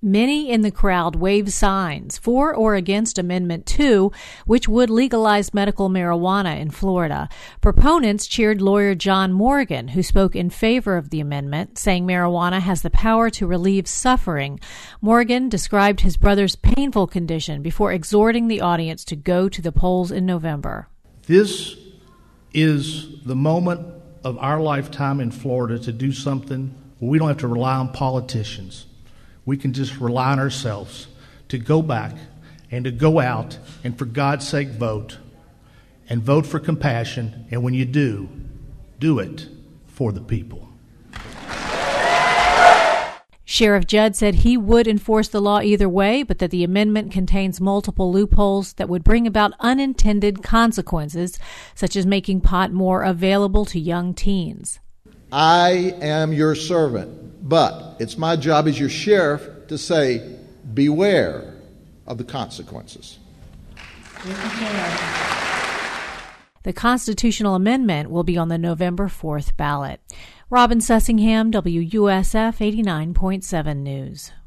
Many in the crowd waved signs for or against Amendment 2, which would legalize medical marijuana in Florida. Proponents cheered lawyer John Morgan, who spoke in favor of the amendment, saying marijuana has the power to relieve suffering. Morgan described his brother's painful condition before exhorting the audience to go to the polls in November. This is the moment of our lifetime in Florida to do something where we don't have to rely on politicians. We can just rely on ourselves to go back and to go out and, for God's sake, vote. And vote for compassion. And when you do it for the people. Sheriff Judd said he would enforce the law either way, but that the amendment contains multiple loopholes that would bring about unintended consequences, such as making pot more available to young teens. I am your servant, but it's my job as your sheriff to say, beware of the consequences. The constitutional amendment will be on the November 4th ballot. Robin Sussingham, WUSF 89.7 News.